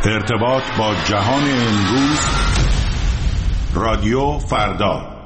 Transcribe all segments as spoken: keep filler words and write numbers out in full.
ارتباط با جهان امروز، رادیو فردا.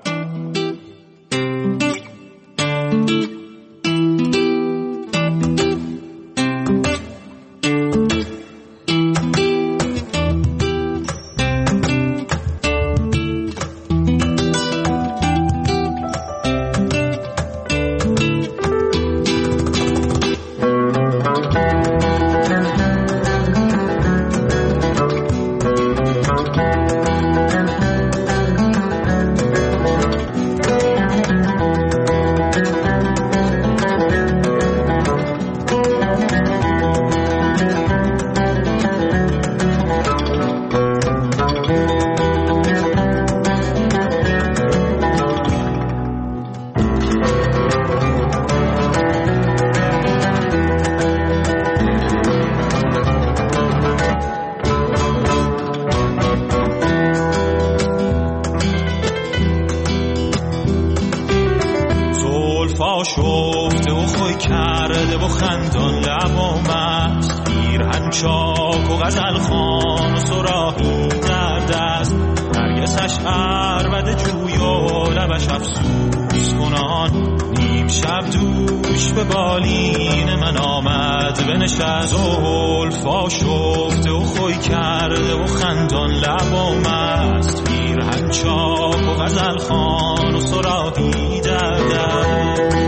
شفته و خوی کرده و خندان لب و مست، پیرهن چاک و غزل خوان و صراحی در دست، نرگسش عربده جوی و لبش افسوس کنان، نیم شب دوش به بالین من آمد بنشست. زلفا شفته و خوی کرده و خندان لب و مست، پیرهن چاک و غزل خوان و صراحی در دست.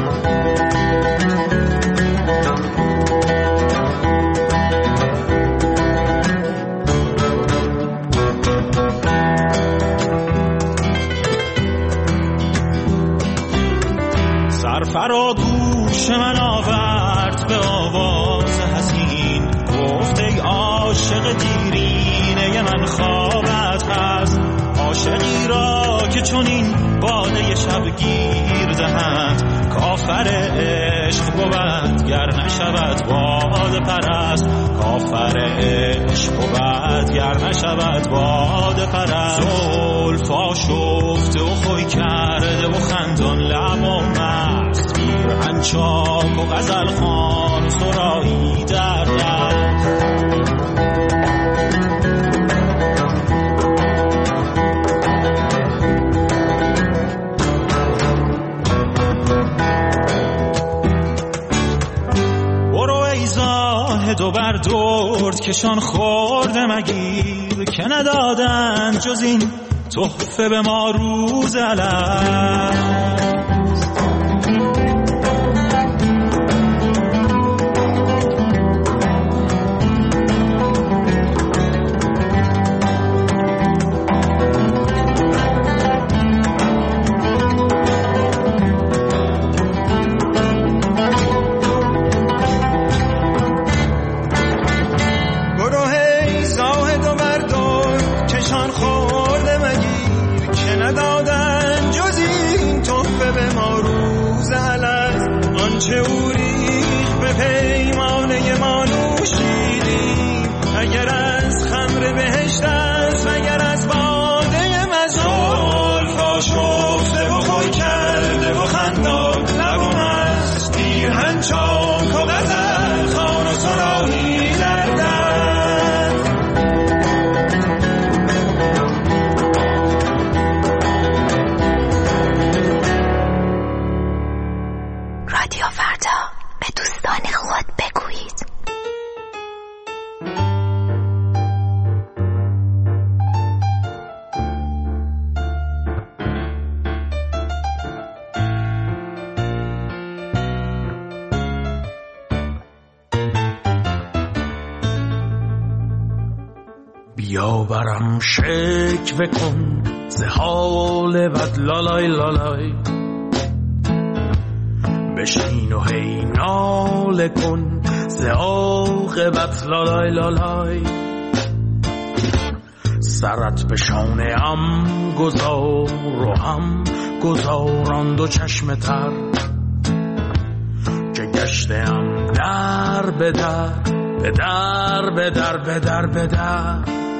سرفرا گوش من آورد به آواز حزین، گفت ای عاشق دیرینه من خوابت هست، عاشقی را که چنین باده شبگیر دهند، کافر عشق بود گر نشود باده پرست، کافر عشق بود گر نشود باده پرست. زلفا شفته و خوی کرده و خندان لب و مست، پیرهن چاک و غزل خوان و صراحی در دست. دو بر درد کشان خورده مگیر، که ندادن جز این تحفه به ما روز الست. چه او ریخ به پیمانه ما نوشیدیم، اگر از خمر بهشت است وگر از باده مزول. زلفا شفته و خوی کرده و خندان لب و مست، پیرهن چاک و غزل خوان و صراحی در دست. رادیو فردا، به دوستان خود بگویید. بیا برم شکوه کن ز حال بد لالای لالای، بشین و هی ناله کن ز عاقبت لالای لالای، سرت به شانه ام گذار و هم گذاران دو چشم تر، که گشته ام در به در به در به در به در به در.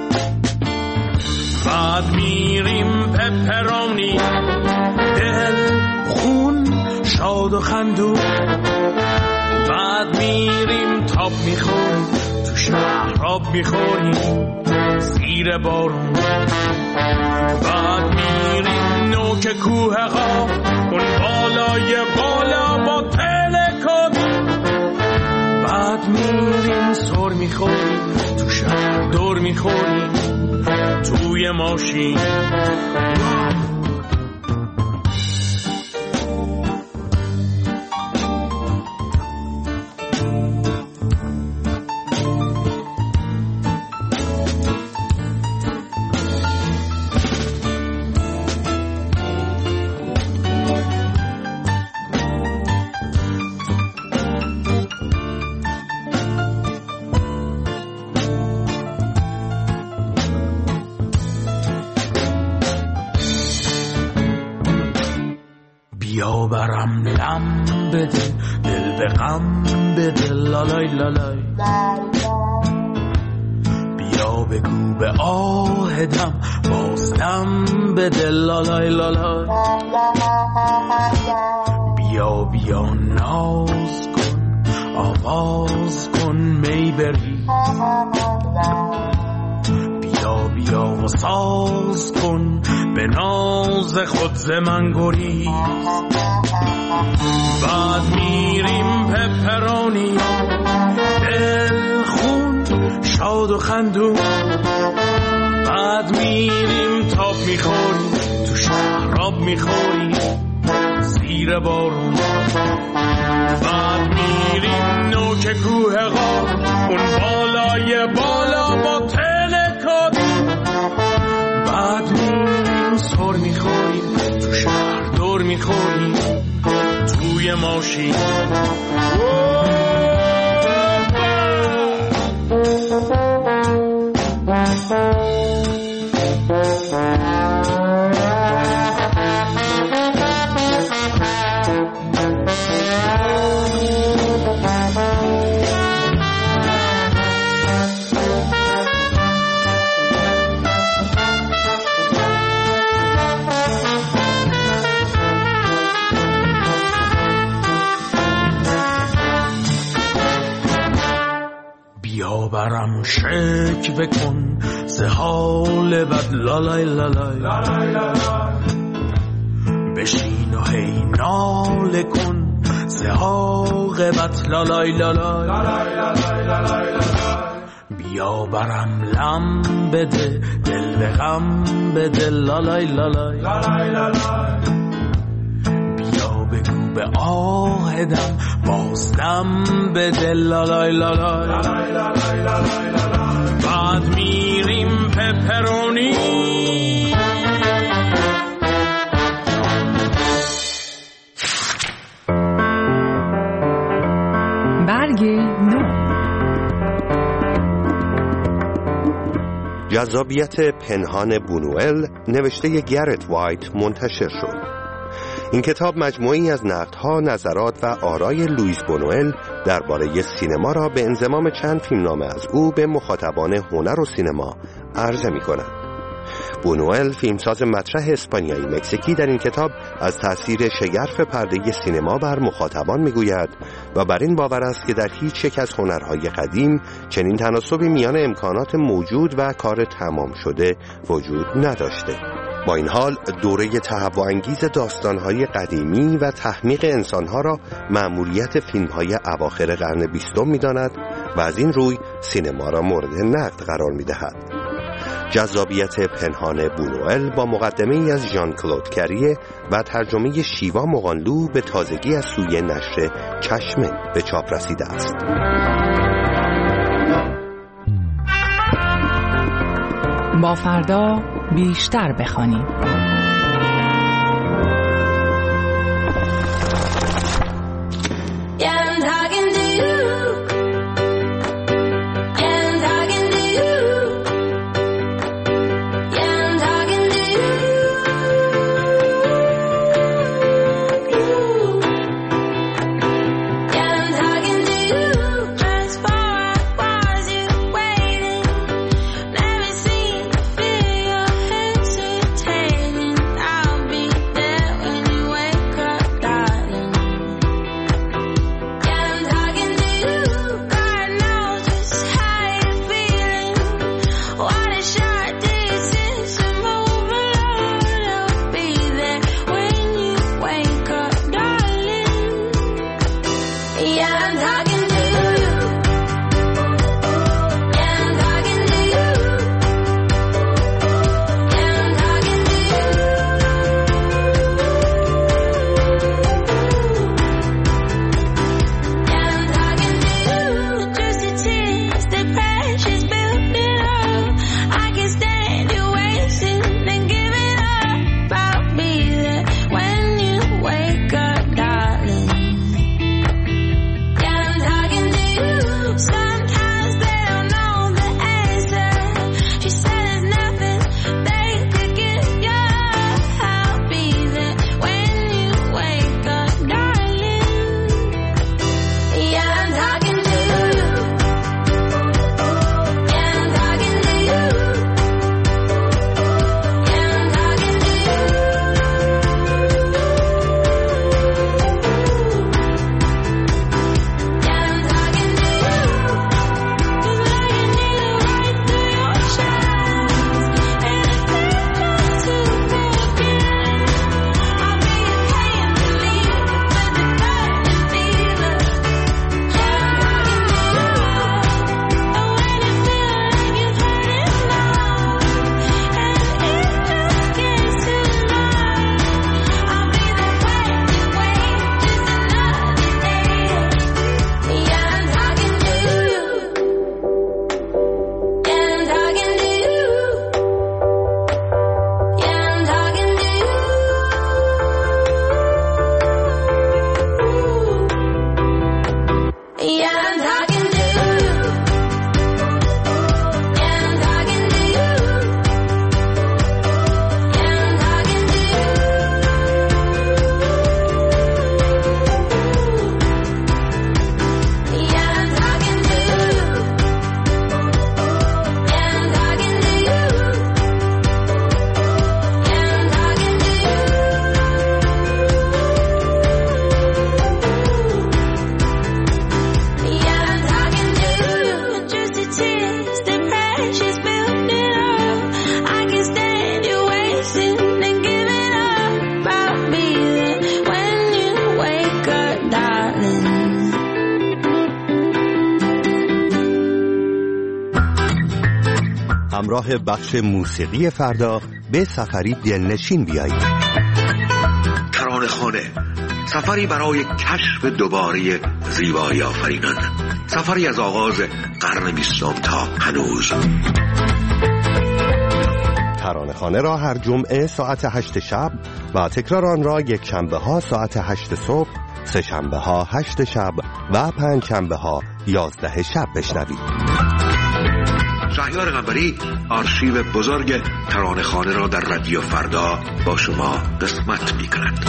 بعد میریم پپرانی دل خون شاد و خندون، بعد میریم تاب میخوریم تو شهر را میخوریم زیر بارون. بعد میریم نوک کوه ها اون بالای بالا با تلکابین. بعد میریم سر میخوریم تو شهر دور میخوریم توی ماشین. بیا برم لم بده دل به غم بده لالای لالای. بیا بگو به آهدم بازدم بده لالای لالای. بیا بیا ناز کن آواز کن می بری. بیا بیا و ساز کن به ناز خود ز من گریز. بعد میریم پپرانی دل خون شاد و خندون. بعد میریم تاب میخوریم تو شهراب میخوریم زیر بارون. بعد میریم نوک کوه غار اون بالای بالا با تلکابین. بعد میریم سر میخوریم تو شهر دور میخوریم توی ماشین. بیا برم شکوه کن ز حال بد لالای لالای. بشین و هی ناله کن ز عاقبت لالای لالای. بیا برم لم بده دل به غم بده لالای لالای. بیا بگو به آهدم بازدم بده لالای لالای. بعد میریم پپرونی. برگ نو. جذابیت پنهان بونوئل نوشته گرت وایت منتشر شد. این کتاب مجموعی از نقدها، نظرات و آرای لوئیس بونوئل درباره سینما را به انضمام چند فیلمنامه از او به مخاطبان هنر و سینما عرضه می‌کند. بونوئل، فیلمساز مطرح اسپانیایی مکزیکی، در این کتاب از تأثیر شگرف پرده سینما بر مخاطبان میگوید و بر این باور است که در هیچ یک از هنرهای قدیم چنین تناسبی میان امکانات موجود و کار تمام شده وجود نداشته. با این حال دوره تهوع‌انگیز داستان‌های قدیمی و تحمیق انسان‌ها را مأموریت فیلم‌های اواخر قرن بیستم می‌داند و از این روی سینما را مورد نقد قرار می‌دهد. جذابیت پنهان بونوئل با مقدمه‌ای از ژان کلود کریه و ترجمه شیوا مغانلو به تازگی از سوی نشر چشمه به چاپ رسیده است. با فردا بیشتر بخوانیم. Never seen the feel your hesitation. همراه بخش موسیقی فردا به سفری دلنشین بیایید. ترانه‌خانه، سفری برای کشف دوباره زیبایی آفرینان، سفری از آغاز قرن بیستم تا هنوز. ترانه‌خانه را هر جمعه ساعت هشت شب و تکرار آن را یک شنبه ها ساعت هشت صبح، سه شنبه ها هشت شب و پنج شنبه ها یازده شب بشنوید. شهریار قنبری آرشیو بزرگ ترانه‌خانه را در رادیو فردا با شما قسمت می‌کند.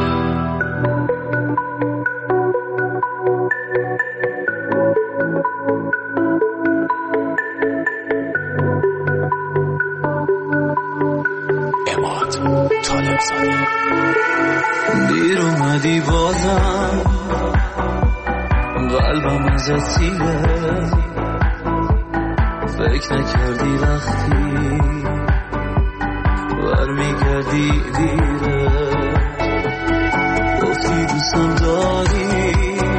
دیر اومدی بازم قلبم ازت سیره، فکر نکردی وقتی برمیگردی دیره، گفتی دوستم داری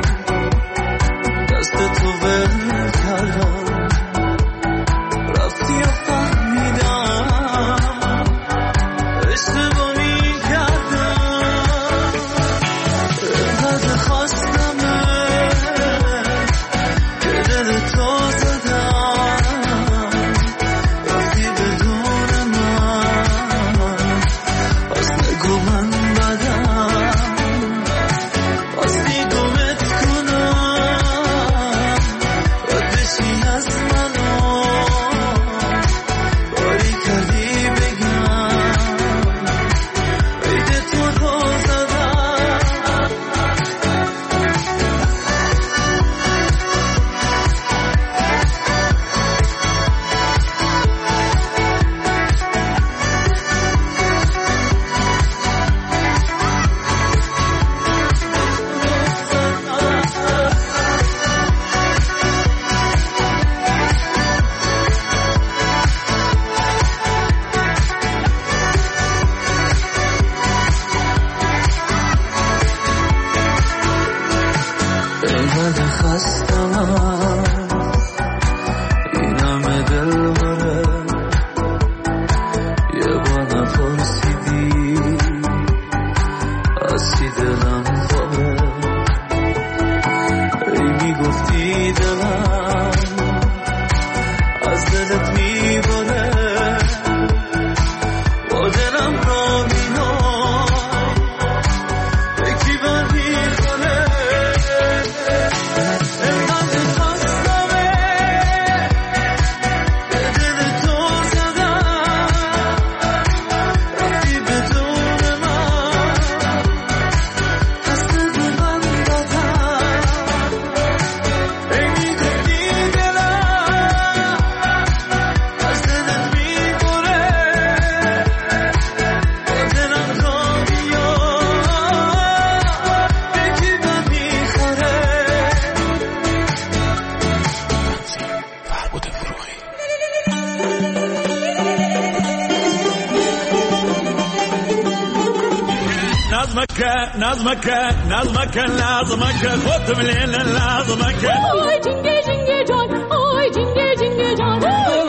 دست تو ول کردم، رفتی و فهمیدم اشتباه میکردم، اینقدر خواستمه که دل تو زدم، رفتی بدون من، پس نگو من بدم، پاستی گمت کنم، رد بشی از منو، باری کردی بگم عید تو رو زدم. اینقدر خستم این همه دل بره، یه بار نپرسیدی از چی دلم خوره، ای میگفتی دلم از دلت میبره، با دلم را میهای یکی بر میخوره، اینقدر خواستمه به دل تو زدم، رفتی بدون من، دست به من دادم، ای میگفتی دلم از دلت میبره، با دلم را میای یکی بر میخوره. نظمك نظمك نظمك لازمك خد من لازمك آی جنگه جنگه جان، آی جنگه جنگه جان،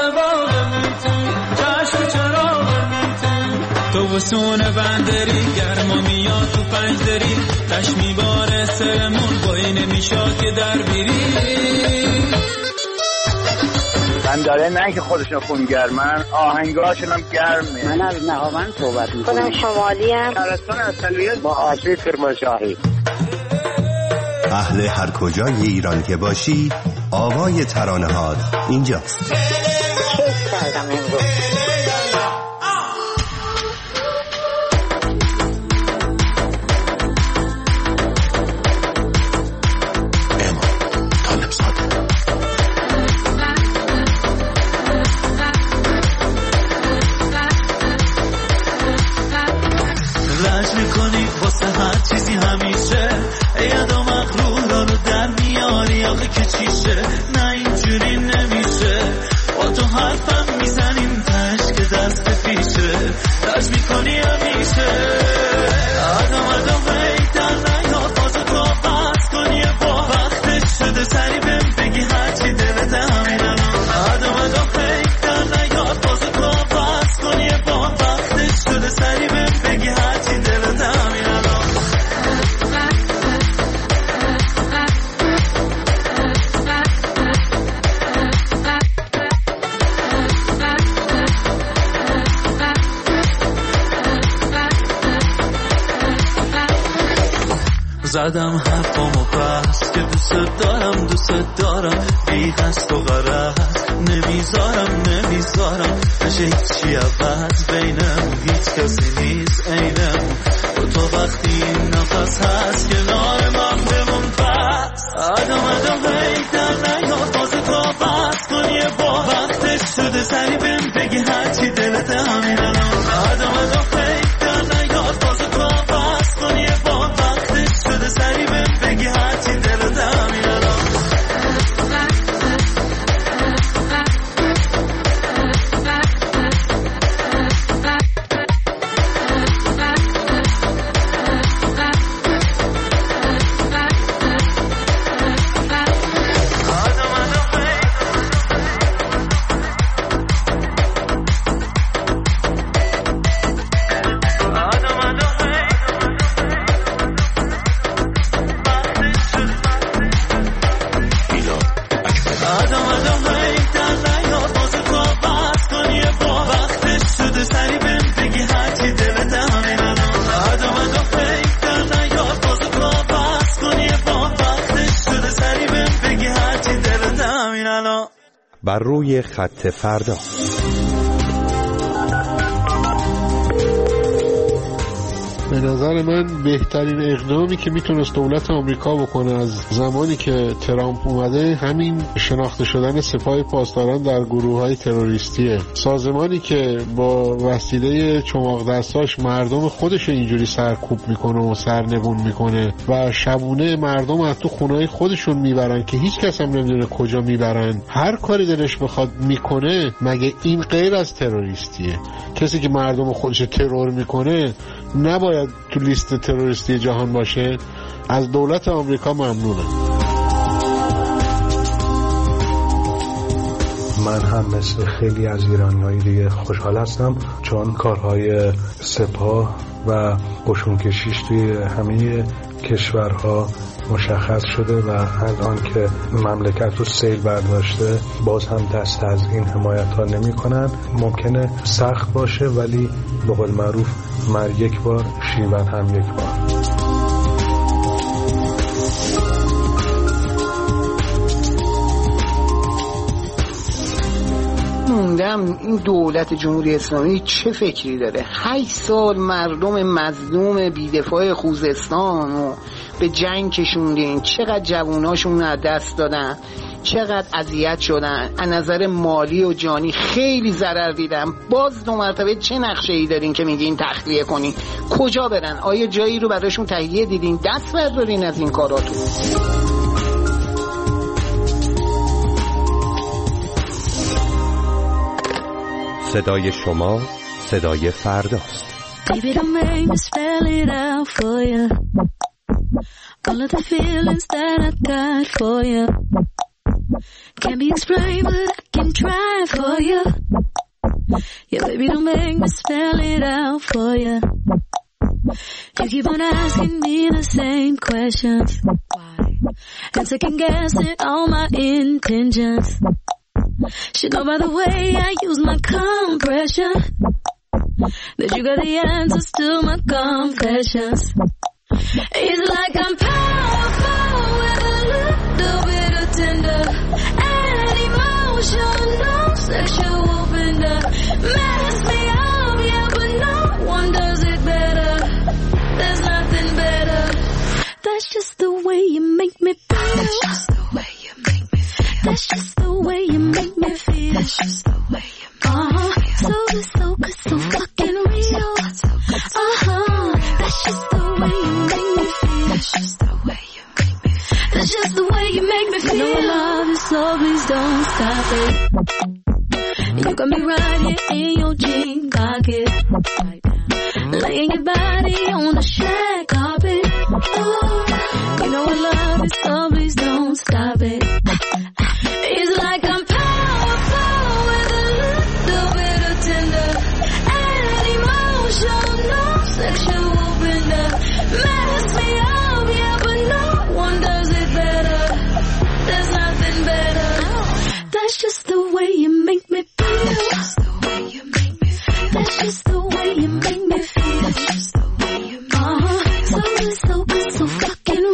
چشم چراغ تو وسونه بندری گرما میاد تو پنج دری، تشمی باره سرمون بایی نمیشاد که در بیری، من داره نه که خودشون خونگرمن، آهنگاشون هم گرمه. من از نهاوند صحبت میکنم. خودم شمالی هم. ترستان اصلیت با آشی کرمانشاهی. اهل هر کجای ایران که باشی، آوای ترانه‌هات اینجاست. کیف کردم امروز. لج میکنی واسه هر چیزی همیشه، یادا مغرورا رو در میاری آخه که چیشه، نه اینجوری نمیشه، با تو حرفم میزنیم تش زدم حرفامو پس که دوست دارم دوست دارم بی قصد و غرض نمیذارم نمیذارم نشه هیچی عوض بینم هیچ کسی نیست اینم و تو وقتی این نفس هست کنار من بمون پس آدم آدم بیتر نیاد بازه تا بس کن یه با وقتش شده سری بهم بگی هرچی دلت همین الان آدم آدم بیتر نیاد بازه تا بس کن یه با وقتش شده سری بهم بگی هرچی دلت همین الان بر روی خط فردا. به نظر من بهترین اقدامی که میتونست دولت آمریکا بکنه از زمانی که ترامپ اومده همین شناخته شدن سپاه پاسداران در گروه‌های تروریستیه. سازمانی که با وسیله چماق دستاش مردم خودش اینجوری سرکوب میکنه و سرنگون میکنه و شبونه مردم از تو خونه‌های خودشون میبرن که هیچ کس هم نمیدونه کجا میبرن، هر کاری دلش بخواد میکنه، مگه این غیر از تروریستیه؟ کسی که مردم خودش ترور میکنه نباید تو لیست تروریستی جهان باشه؟ از دولت آمریکا ممنونم. من هم مثل خیلی از ایرانی‌های دیگه خوشحال هستم چون کارهای سپاه و قشونکشیش توی همه کشورها مشخص شده و الان که مملکت رو سیل برداشته باز هم دست از این حمایت ها نمی کنن. ممکنه سخت باشه ولی به قول معروف مر یک بار شیون هم یک بار. موندم این دولت جمهوری اسلامی چه فکری داره؟ هشت سال مردم مظلوم بیدفاع خوزستان و به جنگ کشوندین، چقدر جواناشون از دست دادن، چقدر اذیت شدن، از نظر مالی و جانی خیلی ضرر دیدن. باز دو مرتبه چه نقشه ای دارین که میگین تخلیه کنین؟ کجا برن؟ آیا جایی رو براشون تهیه دیدین؟ دست بردارین از این کاراتون. صدای شما صدای فرداست. Baby, don't make me spell it out for you. All of the feelings that I got for you can't be explained, but I can try for you. Yeah, baby, don't make me spell it out for you. You keep on asking me the same questions. Why? And second guessing all my intentions. Should know by the way I use my compression that you got the answers to my confessions. It's like I'm powerful with a little bit of tender and emotional sexual bender. Mess me up, yeah, but no one does it better. There's nothing better. That's just the way you make me feel. That's just the way you make me feel. That's just the way you make me feel. That's just the way you make me feel. Uh-huh. So good, so good, so fucking real. Uh-huh. That's just the way you make me feel. That's just the way you make me feel. That's just the way you make me feel. You know I love you, so please don't stop it. You got me right here in your jean pocket, right now, laying your body on the shag carpet. Oh, you know I love you, so please don't stop it. It's like I'm powerful with a little bit of tender and emotional sexual bender. Mess me up, yeah, but no one does it better. There's nothing better. That's just the way you make me feel. That's just the way you make me feel. That's just the way you make me feel. That's just the way you make me feel. Uh-huh. So good, so good, so fucking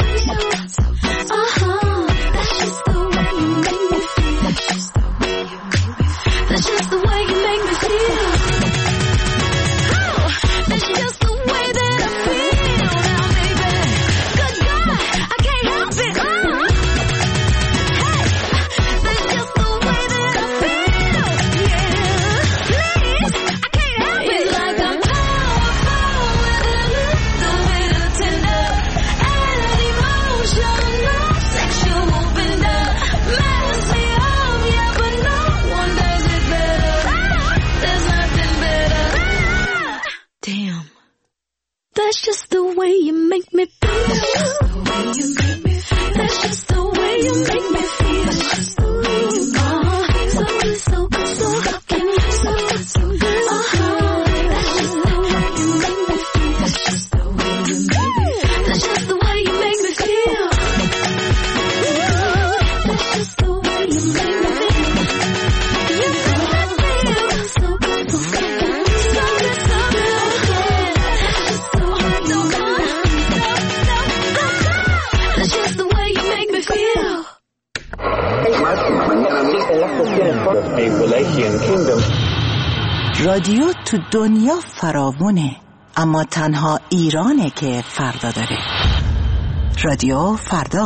That's just the way you make me feel. That's just the way you make me feel. So good, so good, so fucking so good, so good. That's just the way you make me feel. That's just the way you make me feel. That's just the way you make me feel. That's just the way you make me feel. You make me feel so good, so fucking so good, so good. That's just the way you make me feel. That's just the way you make me feel. رادیو تو دنیا فراوونه، اما تنها ایرانه که فردا داره. رادیو فردا.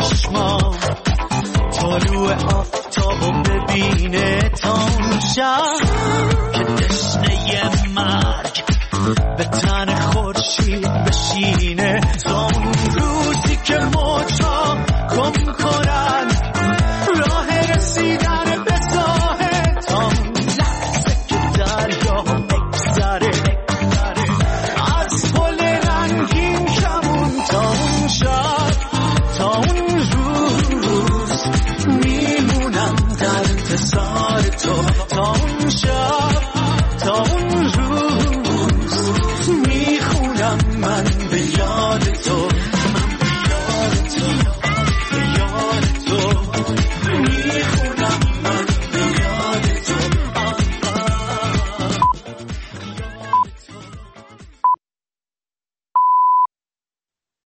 طلوع آفتابو ببینه تا اون شب